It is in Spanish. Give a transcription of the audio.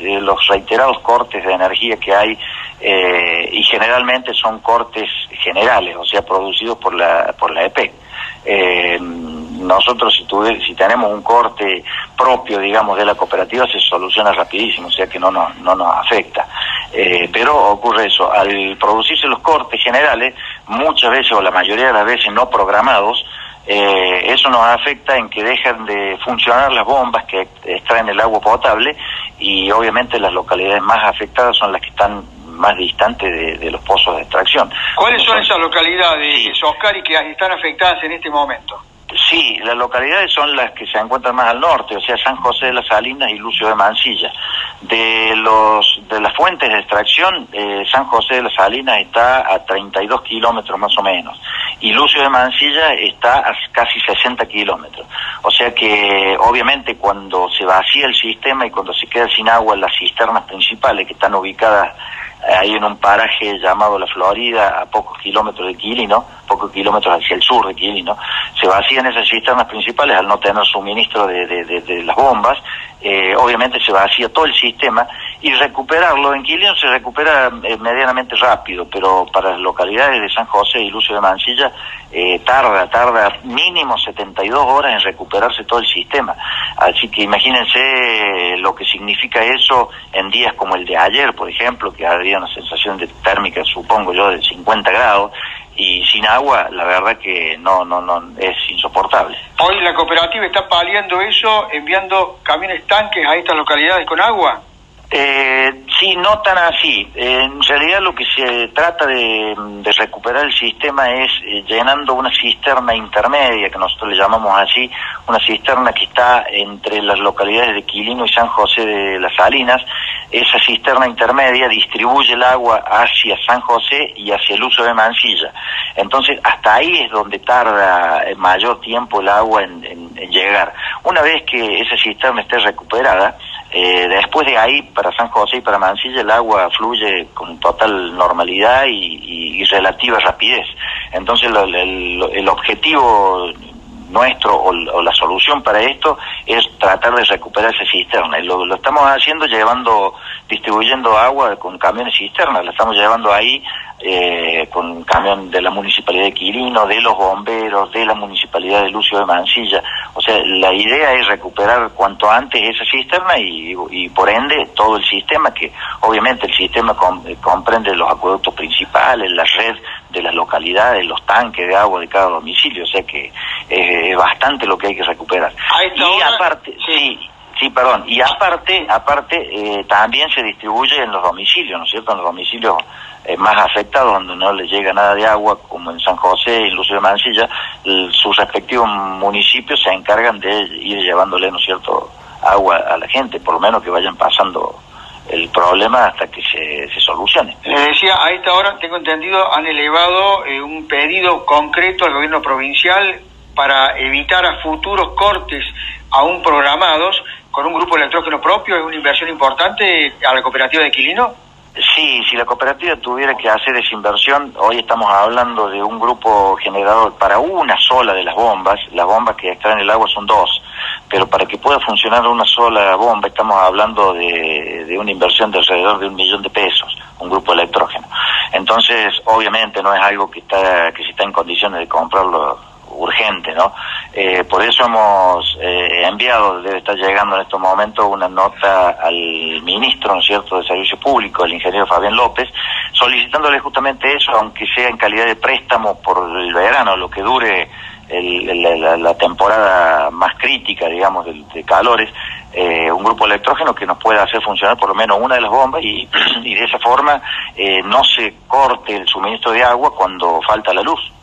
los reiterados cortes de energía que hay, y generalmente son cortes generales, o sea, producidos por la EPEC. Nosotros si tenemos un corte propio, digamos, de la cooperativa, se soluciona rapidísimo, o sea que no nos afecta. Pero ocurre eso, al producirse los cortes generales, muchas veces o la mayoría de las veces no programados, eso nos afecta en que dejan de funcionar las bombas que extraen el agua potable, y obviamente las localidades más afectadas son las que están más distantes de los pozos de extracción. ¿Cuáles son esas localidades, Oscar, que están afectadas en este momento? Sí, las localidades son las que se encuentran más al norte, o sea, San José de las Salinas y Lucio de Mansilla. De las fuentes de extracción, San José de las Salinas está a 32 kilómetros más o menos, y Lucio de Mansilla está a casi 60 kilómetros. O sea que, obviamente, cuando se vacía el sistema y cuando se queda sin agua en las cisternas principales, que están ubicadas ahí en un paraje llamado La Florida, a pocos kilómetros de Quilino, pocos kilómetros hacia el sur de Quilino, se vacían esas cisternas principales al no tener suministro de las bombas. Obviamente se vacía todo el sistema, y recuperarlo en Quilino se recupera medianamente rápido, pero para las localidades de San José y Lucio de Mansilla tarda mínimo 72 horas en recuperarse todo el sistema. Así que imagínense lo que significa eso en días como el de ayer, por ejemplo, que había una sensación de térmica, supongo yo, de 50 grados, y sin agua, la verdad que no es insoportable. Hoy la cooperativa está paliando eso, enviando camiones tanques a estas localidades con agua. Sí, no tan así. En realidad lo que se trata de recuperar el sistema es llenando una cisterna intermedia, que nosotros le llamamos así, una cisterna que está entre las localidades de Quilino y San José de las Salinas. Esa cisterna intermedia distribuye el agua hacia San José y hacia el Lucio de Mansilla. Entonces, hasta ahí es donde tarda mayor tiempo el agua en llegar. Una vez que esa cisterna esté recuperada, después de ahí, para San José y para Mansilla, el agua fluye con total normalidad y relativa rapidez. Entonces, el objetivo nuestro o la solución para esto es tratar de recuperar esa cisterna. Y lo estamos haciendo distribuyendo agua con camiones cisternas. La estamos llevando ahí con un camión de la Municipalidad de Quilino, de los bomberos, de la Municipalidad de Lucio de Mansilla. O sea, la idea es recuperar cuanto antes esa cisterna y por ende todo el sistema, que obviamente el sistema comprende los acueductos principales, la red de las localidades, los tanques de agua de cada domicilio. O sea que es bastante lo que hay que recuperar. Aparte, y aparte también se distribuye en los domicilios, ¿no es cierto? En los domicilios más afectados, donde no les llega nada de agua, como en San José y Lucio de Mansilla, sus respectivos municipios se encargan de ir llevándole, ¿no es cierto?, agua a la gente, por lo menos que vayan pasando el problema hasta que se solucione. Le decía, a esta hora, tengo entendido, han elevado un pedido concreto al gobierno provincial para evitar a futuros cortes aún programados con un grupo electrógeno propio. ¿Es una inversión importante a la cooperativa de Quilino? Sí, si la cooperativa tuviera que hacer esa inversión, hoy estamos hablando de un grupo generador para una sola de las bombas que extraen el agua son dos, pero para que pueda funcionar una sola bomba estamos hablando de una inversión de alrededor de 1 millón de pesos, un grupo electrógeno. Entonces, obviamente no es algo que se está en condiciones de comprarlo urgente, ¿no? Por eso hemos enviado, debe estar llegando en estos momentos, una nota al ministro, ¿no es cierto?, de Servicio Público, el ingeniero Fabián López, solicitándole justamente eso, aunque sea en calidad de préstamo por el verano, lo que dure la temporada más crítica, digamos, de calores, un grupo electrógeno que nos pueda hacer funcionar por lo menos una de las bombas y de esa forma no se corte el suministro de agua cuando falta la luz.